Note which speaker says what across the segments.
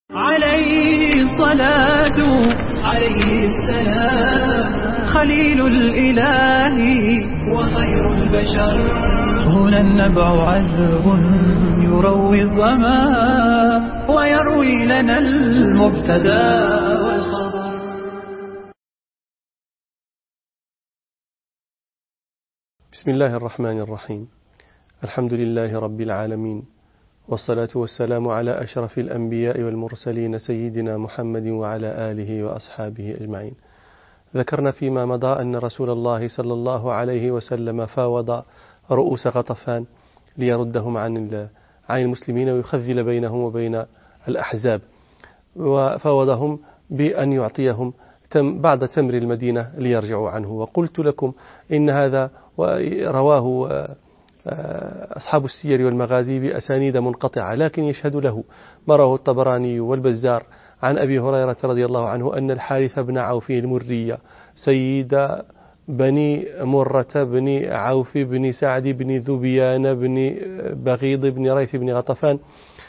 Speaker 1: عليه الصلاة عليه السلام خليل الإله وخير البشر. هنا النبع عذب يروي الظما ويروي لنا المبتدا والخبر.
Speaker 2: بسم الله الرحمن الرحيم. الحمد لله رب العالمين، والصلاة والسلام على أشرف الأنبياء والمرسلين سيدنا محمد وعلى آله وأصحابه أجمعين. ذكرنا فيما مضى أن رسول الله صلى الله عليه وسلم فاوض رؤوس غطفان ليردهم عن المسلمين ويخذل بينهم وبين الأحزاب، وفاوضهم بأن يعطيهم بعض تمر المدينة ليرجعوا عنه. وقلت لكم إن هذا رواه أصحاب السير والمغازي بأسانيد منقطعة، لكن يشهد له ما رواه الطبراني والبزار عن أبي هريرة رضي الله عنه أن الحارث بن عوف المرية سيد بني مرة بن عوف بن سعد بن ذبيان بن بغيض بن ريث بن غطفان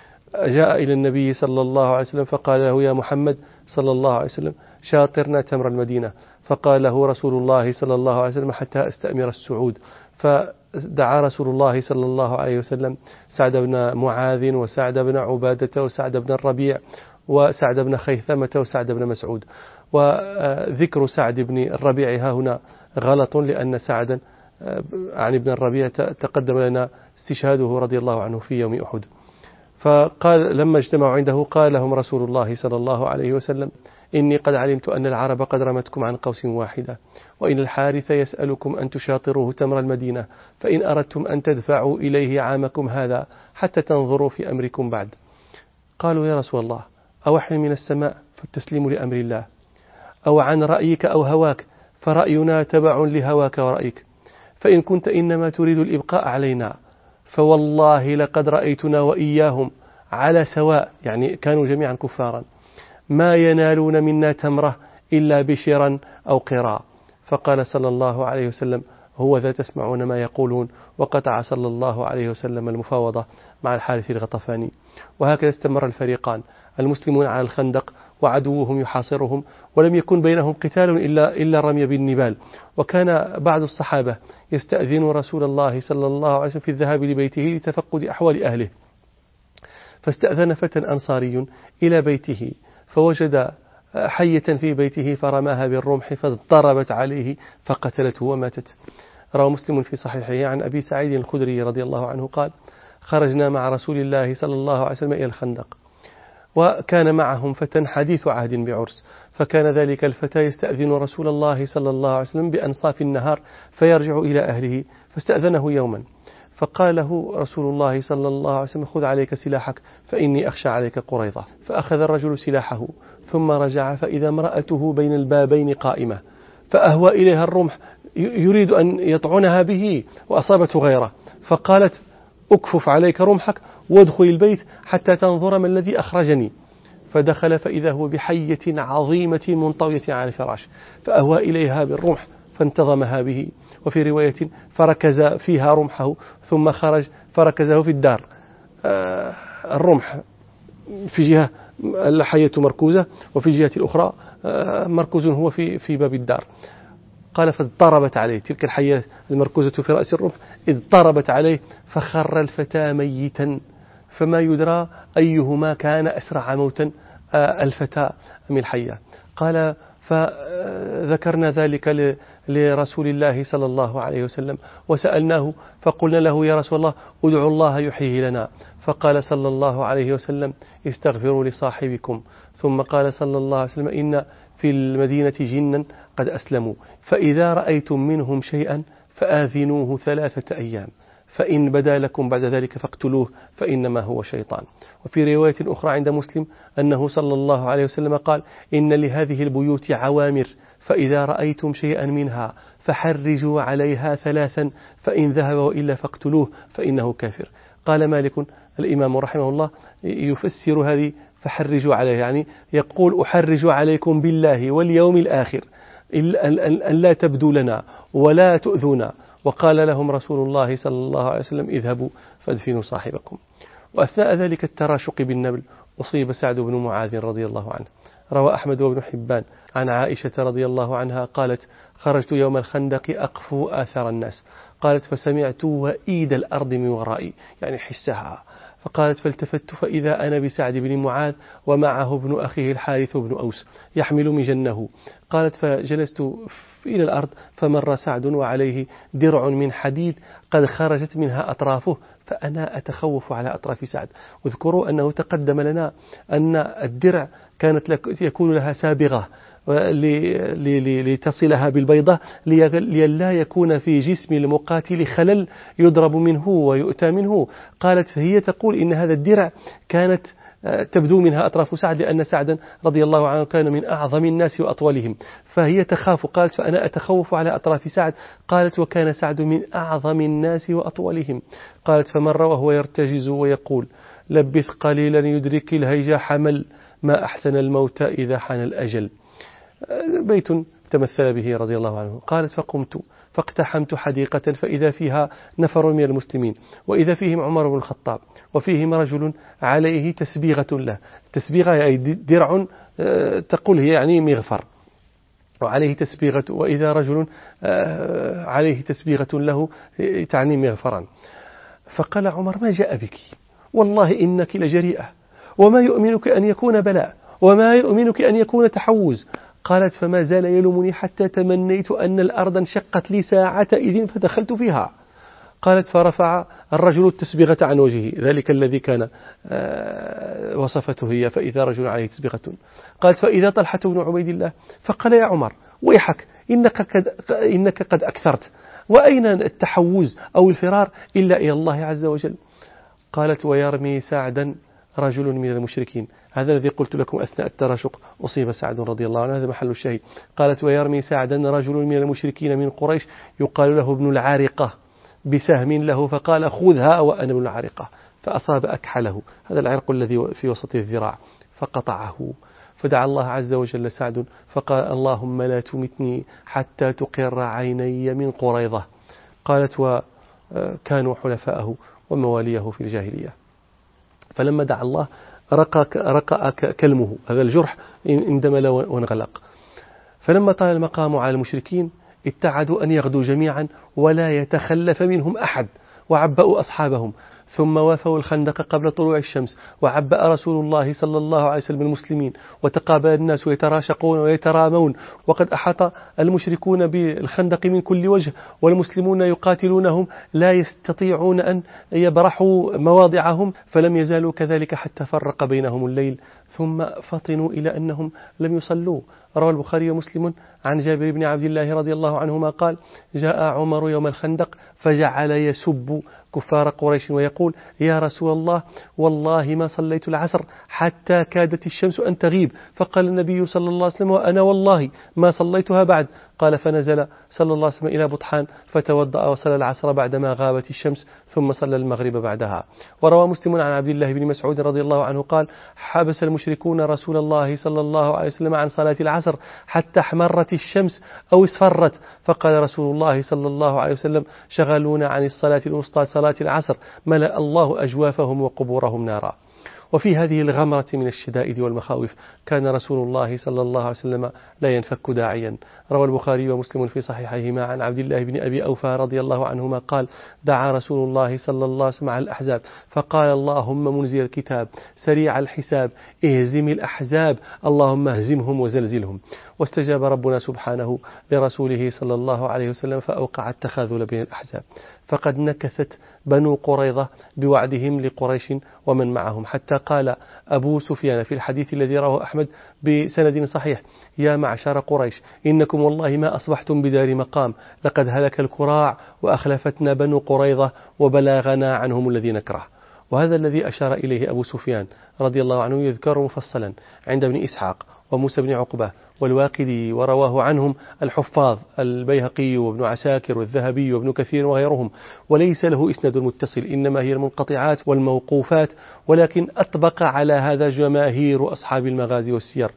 Speaker 2: جاء إلى النبي صلى الله عليه وسلم فقال له: يا محمد صلى الله عليه وسلم، شاطرنا تمر المدينة. فقال له رسول الله صلى الله عليه وسلم: حتى أستأمر السعود. فدعا رسول الله صلى الله عليه وسلم سعد بن معاذ وسعد بن عبادة وسعد بن الربيع وسعد بن خيثمة وسعد بن مسعود. وذكر سعد بن الربيع ها هنا غلط، لأن سعدا عن ابن الربيع تقدم لنا استشهاده رضي الله عنه في يوم أحد. فقال لما اجتمعوا عنده قال لهم رسول الله صلى الله عليه وسلم: إني قد علمت أن العرب قد رمتكم عن قوس واحدة، وإن الحارث يسألكم أن تشاطروه تمر المدينة، فإن أردتم أن تدفعوا إليه عامكم هذا حتى تنظروا في أمركم بعد. قالوا: يا رسول الله، أوحي من السماء فالتسليم لأمر الله، أو عن رأيك أو هواك فرأينا تبع لهواك ورأيك، فإن كنت إنما تريد الإبقاء علينا فوالله لقد رأيتنا وإياهم على سواء، يعني كانوا جميعا كفارا، ما ينالون منا تمرة إلا بشرا أو قراء. فقال صلى الله عليه وسلم: هو ذا تسمعون ما يقولون. وقطع صلى الله عليه وسلم المفاوضة مع الحارث الغطفاني. وهكذا استمر الفريقان، المسلمون على الخندق وعدوهم يحاصرهم، ولم يكن بينهم قتال إلا الرمي بالنبال. وكان بعض الصحابة يستأذن رسول الله صلى الله عليه وسلم في الذهاب لبيته لتفقد أحوال أهله، فاستأذن فتى أنصاري إلى بيته فوجد حية في بيته فرماها بالرمح فضربت عليه فقتلته وماتت. روى مسلم في صحيحه عن أبي سعيد الخدري رضي الله عنه قال: خرجنا مع رسول الله صلى الله عليه وسلم إلى الخندق، وكان معهم فتى حديث عهد بعرس، فكان ذلك الفتى يستأذن رسول الله صلى الله عليه وسلم بأنصاف النهار فيرجع إلى أهله، فاستأذنه يوما فقال له رسول الله صلى الله عليه وسلم: خذ عليك سلاحك فإني أخشى عليك قريظة. فأخذ الرجل سلاحه ثم رجع فإذا امرأته بين البابين قائمة، فأهوى إليها الرمح يريد أن يطعنها به وأصابته غيره، فقالت: أكفف عليك رمحك وادخل البيت حتى تنظر ما الذي أخرجني. فدخل فإذا هو بحية عظيمة منطوية على الفراش، فأهوى إليها بالرمح فانتظمها به. وفي رواية: فركز فيها رمحه ثم خرج فركزه في الدار. الرمح في جهة الحية مركوزة، وفي الجهة الأخرى مركوز هو في باب الدار. قال: فاضطربت عليه تلك الحية المركوزة في رأس الرمح، اضطربت عليه فخر الفتى ميتا، فما يدرى أيهما كان أسرع موتا، الفتى أم الحية. قال: فذكرنا ذلك لرسول الله صلى الله عليه وسلم وسألناه فقلنا له: يا رسول الله، ادعو الله يحييه لنا. فقال صلى الله عليه وسلم: استغفروا لصاحبكم. ثم قال صلى الله عليه وسلم: إن في المدينة جنا قد أسلموا، فإذا رأيتم منهم شيئا فآذنوه 3 أيام، فإن بدا لكم بعد ذلك فاقتلوه فإنما هو شيطان. وفي رواية أخرى عند مسلم أنه صلى الله عليه وسلم قال: إن لهذه البيوت عوامر، فإذا رأيتم شيئا منها فحرجوا عليها 3، فإن ذهب وإلا فاقتلوه فإنه كافر. قال مالك الإمام رحمه الله يفسر هذه فحرجوا عليه، يعني يقول: أحرج عليكم بالله واليوم الآخر أن لا تبدوا لنا ولا تؤذونا. وقال لهم رسول الله صلى الله عليه وسلم: اذهبوا فادفنوا صاحبكم. وأثناء ذلك التراشق بالنبل أصيب سعد بن معاذ رضي الله عنه. روى أحمد وابن حبان عن عائشة رضي الله عنها قالت: خرجت يوم الخندق أقفو آثار الناس، قالت: فسمعت وإيد الأرض من ورائي، يعني حسها، فقالت: فالتفت فإذا أنا بسعد بن معاذ ومعه ابن أخيه الحارث بن أوس يحمل مجنه. قالت: فجلست إلى الأرض فمر سعد وعليه درع من حديد قد خرجت منها أطرافه، فأنا أتخوف على أطراف سعد. واذكروا أنه تقدم لنا أن الدرع كانت يكون لها سابغة لتصلها بالبيضة لئلا يكون في جسم المقاتل خلل يضرب منه ويؤتى منه. قالت: فهي تقول إن هذا الدرع كانت تبدو منها أطراف سعد، لأن سعدا رضي الله عنه كان من أعظم الناس وأطولهم، فهي تخاف. قالت: فأنا أتخوف على أطراف سعد. قالت: وكان سعد من أعظم الناس وأطولهم. قالت: فمر وهو يرتجز ويقول: لبث قليلا يدرك الهيج حمل، ما أحسن الموت إذا حان الأجل. بيت تمثل به رضي الله عنه. قالت: فقمت فاقتحمت حديقة فإذا فيها نفر من المسلمين، وإذا فيهم عمر بن الخطاب، وفيهم رجل عليه تسبيغة له، تسبيغة أي درع تقول هي يعني مغفر، وعليه تسبيغة، وإذا رجل عليه تسبيغة له تعني مغفرا. فقال عمر: ما جاء بك؟ والله إنك لجريئة، وما يؤمنك أن يكون بلاء، وما يؤمنك أن يكون تحوز. قالت: فما زال يلومني حتى تمنيت أن الأرض انشقت لي ساعة إذن فدخلت فيها. قالت: فرفع الرجل التسبيغة عن وجهه، ذلك الذي كان وصفته هي، فإذا رجل عليه تسبيغة. قالت: فإذا طلحة بن عبيد الله فقال: يا عمر ويحك، إنك قد أكثرت، وأين التحوز أو الفرار إلا إلى الله عز وجل. قالت: ويرمي سعدا رجل من المشركين، هذا الذي قلت لكم أثناء التراشق أصيب سعد رضي الله عنه، هذا محل الشهيد. قالت: ويرمي سعدا رجل من المشركين من قريش يقال له ابن العارقة بسهم له، فقال: خذها وأنا ابن العارقة، فأصاب أكحله، هذا العرق الذي في وسط الذراع، فقطعه. فدعا الله عز وجل سعد فقال: اللهم لا تمتني حتى تقر عيني من قريظة. قالت: وكانوا حلفاءه ومواليه في الجاهلية. فلما دعا الله رقأ كلمه، هذا الجرح اندمل وانغلق. فلما طال المقام على المشركين ابتعدوا أن يغدوا جميعا ولا يتخلف منهم أحد، وعبأوا أصحابهم، ثم وافوا الخندق قبل طلوع الشمس، وعبأ رسول الله صلى الله عليه وسلم المسلمين، وتقابل الناس يتراشقون ويترامون، وقد أحاط المشركون بالخندق من كل وجه، والمسلمون يقاتلونهم لا يستطيعون أن يبرحوا مواضعهم، فلم يزالوا كذلك حتى فرق بينهم الليل، ثم فطنوا إلى أنهم لم يصلوا. روى البخاري ومسلم عن جابر بن عبد الله رضي الله عنهما قال: جاء عمر يوم الخندق فجعل يسب كفار قريش ويقول: يا رسول الله والله ما صليت العصر حتى كادت الشمس أن تغيب. فقال النبي صلى الله عليه وسلم: وأنا والله ما صليتها بعد. قال: فنزل صلى الله عليه وسلم إلى بطحان فتوضأ وصلى العصر بعدما غابت الشمس، ثم صلى المغرب بعدها. وروى مسلم عن عبد الله بن مسعود رضي الله عنه قال: حبس المشركون رسول الله صلى الله عليه وسلم عن صلاة العصر حتى احمرت الشمس أو اصفرت، فقال رسول الله صلى الله عليه وسلم: شغلونا عن الصلاة الوسطى صلاة العصر، ملأ الله أجوافهم وقبورهم نارا. وفي هذه الغمرة من الشدائد والمخاوف كان رسول الله صلى الله عليه وسلم لا ينفك داعيا. روى البخاري ومسلم في صحيحيهما عن عبد الله بن أبي أوفى رضي الله عنهما قال: دعا رسول الله صلى الله عليه وسلم على الأحزاب فقال: اللهم منزل الكتاب سريع الحساب اهزم الأحزاب اللهم اهزمهم وزلزلهم. واستجاب ربنا سبحانه لرسوله صلى الله عليه وسلم فأوقع التخاذل بين الأحزاب، فقد نكثت بنو قريظة بوعدهم لقريش ومن معهم، حتى قال أبو سفيان في الحديث الذي رواه أحمد بسند صحيح: يا معشر قريش إنكم والله ما أصبحتم بدار مقام، لقد هلك الكراع وأخلفتنا بنو قريظة وبلغنا عنهم الذي نكره. وهذا الذي أشار إليه أبو سفيان رضي الله عنه يذكر مفصلا عند ابن إسحاق وموسى بن عقبة والواقدي، ورواه عنهم الحفاظ البيهقي وابن عساكر والذهبي وابن كثير وغيرهم، وليس له إسناد متصل، إنما هي المنقطعات والموقوفات، ولكن أطبق على هذا جماهير أصحاب المغازي والسير،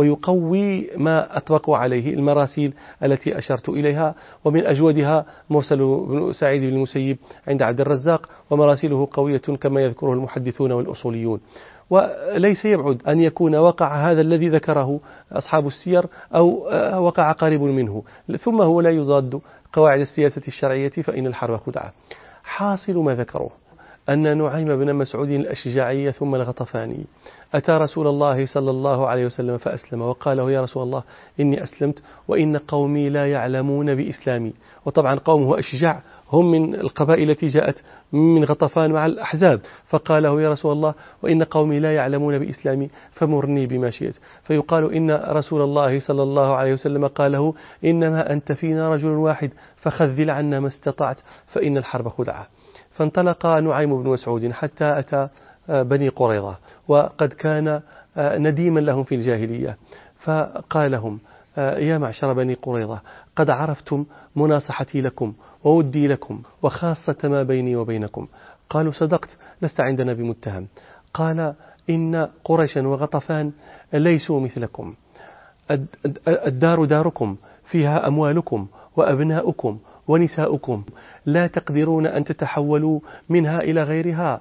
Speaker 2: ويقوي ما أطبقوا عليه المراسيل التي أشرت إليها، ومن أجودها مرسل بن سعيد بن المسيب عند عبد الرزاق، ومراسيله قوية كما يذكره المحدثون والأصوليون. وليس يبعد أن يكون وقع هذا الذي ذكره أصحاب السير أو وقع قريب منه، ثم هو لا يضاد قواعد السياسة الشرعية فإن الحرب خدعة. حاصل ما ذكروه أن نعيم بن مسعود الأشجعي ثم الغطفاني أتى رسول الله صلى الله عليه وسلم فأسلم، وقال له: يا رسول الله إني أسلمت وإن قومي لا يعلمون بإسلامي. وطبعا قومه أشجع، هم من القبائل التي جاءت من غطفان مع الأحزاب، فقال له: يا رسول الله وإن قومي لا يعلمون بإسلامي فمرني بما شئت. فيقال إن رسول الله صلى الله عليه وسلم قال له: إنما أنت فينا رجل واحد فخذل عنا ما استطعت فإن الحرب خدعة. فانطلق نعيم بن مسعود حتى أتى بني قريظة، وقد كان نديما لهم في الجاهلية، فقال لهم: يا معشر بني قريظة، قد عرفتم مناصحتي لكم وودي لكم وخاصة ما بيني وبينكم. قالوا: صدقت، لست عندنا بمتهم. قال: إن قريشا وغطفان ليسوا مثلكم، الدار داركم، فيها أموالكم وأبناؤكم ونساؤكم، لا تقدرون أن تتحولوا منها إلى غيرها.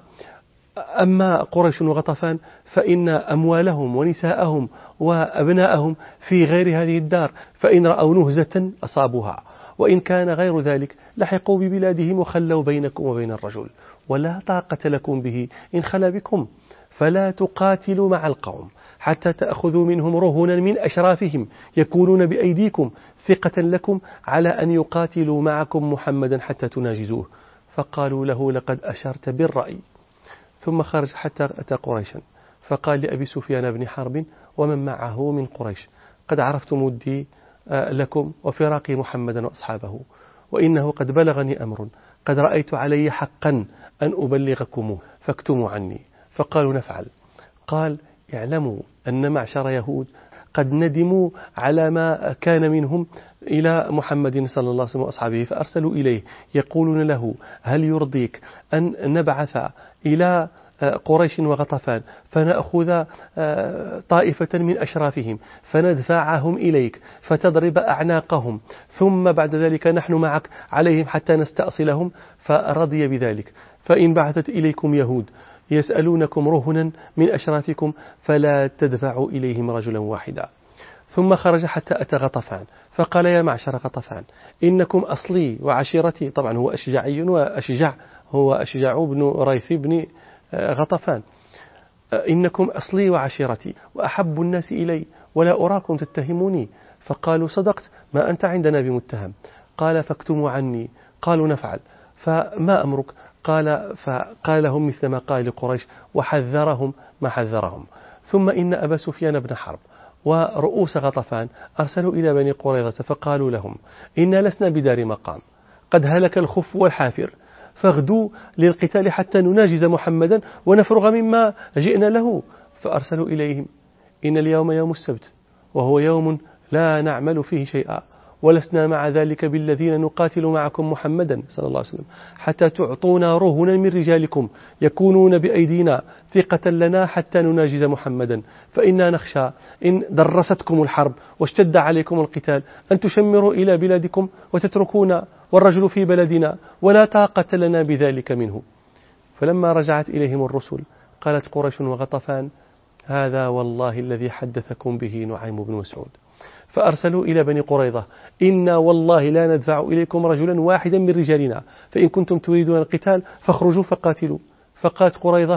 Speaker 2: أما قريش وغطفان فإن أموالهم ونساءهم وأبناءهم في غير هذه الدار، فإن رأوا نهزة أصابوها، وإن كان غير ذلك لحقوا ببلادهم وخلوا بينكم وبين الرجل، ولا طاقة لكم به إن خلا بكم، فلا تقاتلوا مع القوم حتى تأخذوا منهم رهنا من أشرافهم يكونون بأيديكم ثقة لكم على أن يقاتلوا معكم محمدا حتى تناجزوه. فقالوا له: لقد أشرت بالرأي. ثم خرج حتى أتى قريشا، فقال لأبي سفيان بن حرب ومن معه من قريش: قد عرفتم ودي لكم وفراقي محمدا وأصحابه، وإنه قد بلغني أمر قد رأيت علي حقا أن أبلغكموه فاكتموا عني. فقالوا: نفعل. قال: اعلموا أن معشر يهود قد ندموا على ما كان منهم إلى محمد صلى الله عليه وسلم وأصحابه، فأرسلوا إليه يقولون له: هل يرضيك أن نبعث إلى قريش وغطفان فنأخذ طائفة من أشرافهم فندفعهم إليك فتضرب أعناقهم، ثم بعد ذلك نحن معك عليهم حتى نستأصلهم؟ فرضي بذلك. فإن بعثت إليكم يهود يسألونكم رهنا من أشرافكم فلا تدفعوا إليهم رجلا واحدا. ثم خرج حتى أتى غطفان، فقال: يا معشر غطفان، إنكم أصلي وعشيرتي. طبعا هو أشجعي وأشجع، هو أشجع بن ريث بن غطفان. إنكم أصلي وعشيرتي وأحب الناس إلي ولا أراكم تتهموني. فقالوا: صدقت، ما أنت عندنا بمتهم. قال: فاكتموا عني. قالوا: نفعل. فما أمرك؟ فقال لهم مثل ما قال لقريش وحذرهم ما حذرهم. ثم إن أبا سفيان بن حرب ورؤوس غطفان أرسلوا إلى بني قريظة فقالوا لهم: إنا لسنا بدار مقام، قد هلك الخف والحافر، فاغدوا للقتال حتى نناجز محمدا ونفرغ مما جئنا له. فأرسلوا إليهم: إن اليوم يوم السبت، وهو يوم لا نعمل فيه شيئا، ولسنا مع ذلك بالذين نقاتل معكم محمدا صلى الله عليه وسلم حتى تعطونا رهنا من رجالكم يكونون بأيدينا ثقة لنا حتى نناجز محمدا، فإنا نخشى إن درستكم الحرب واشتد عليكم القتال أن تشمروا إلى بلادكم وتتركونا والرجل في بلدنا، ولا طاقة لنا بذلك منه. فلما رجعت إليهم الرسل قالت قريش وغطفان: هذا والله الذي حدثكم به نعيم بن مسعود. فأرسلوا إلى بني قريظة: إنا والله لا ندفع إليكم رجلا واحدا من رجالنا، فإن كنتم تريدون القتال فاخرجوا فقاتلوا. فقالت قريظة: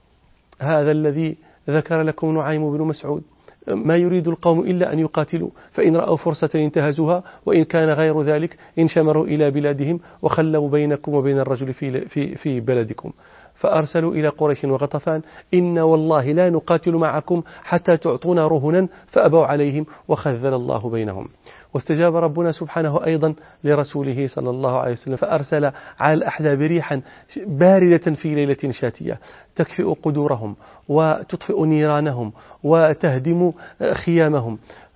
Speaker 2: هذا الذي ذكر لكم نعيم بن مسعود، ما يريد القوم إلا أن يقاتلوا، فإن رأوا فرصة انتهزوها، وإن كان غير ذلك انشمروا إلى بلادهم وخلوا بينكم وبين الرجل في بلدكم. فأرسلوا إلى قريش وغطفان: إنا والله لا نقاتل معكم حتى تعطونا رهنا، فأبوا عليهم وخذل الله بينهم. واستجاب ربنا سبحانه أيضا لرسوله صلى الله عليه وسلم، فأرسل على الأحزاب ريحا باردة في ليلة شاتية تكفئ قدورهم وتطفئ نيرانهم وتهدم خيامهم،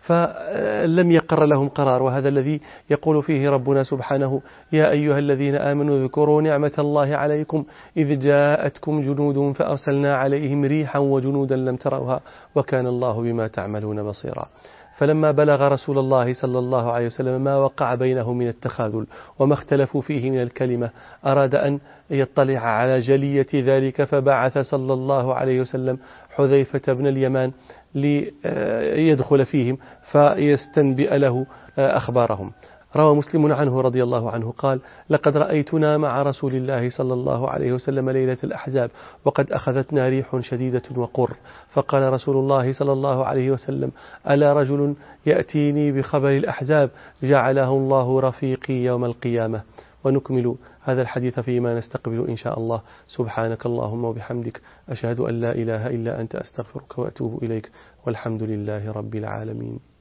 Speaker 2: فلم يقر لهم قرار. وهذا الذي يقول فيه ربنا سبحانه: يا أيها الذين آمنوا اذكروا نعمة الله عليكم إذ جاءتكم جنود فأرسلنا عليهم ريحا وجنودا لم تروها وكان الله بما تعملون بصيرا. فلما بلغ رسول الله صلى الله عليه وسلم ما وقع بينه من التخاذل وما اختلفوا فيه من الكلمة أراد أن يطلع على جلية ذلك، فبعث صلى الله عليه وسلم حذيفة بن اليمان ليدخل فيهم فيستنبئ له أخبارهم. روى مسلم عنه رضي الله عنه قال: لقد رأيتنا مع رسول الله صلى الله عليه وسلم ليلة الأحزاب وقد أخذتنا ريح شديدة وقر، فقال رسول الله صلى الله عليه وسلم: ألا رجل يأتيني بخبر الأحزاب جعله الله رفيقي يوم القيامة. ونكمل هذا الحديث فيما نستقبل إن شاء الله. سبحانك اللهم وبحمدك، أشهد أن لا إله إلا أنت، أستغفرك وأتوب إليك، والحمد لله رب العالمين.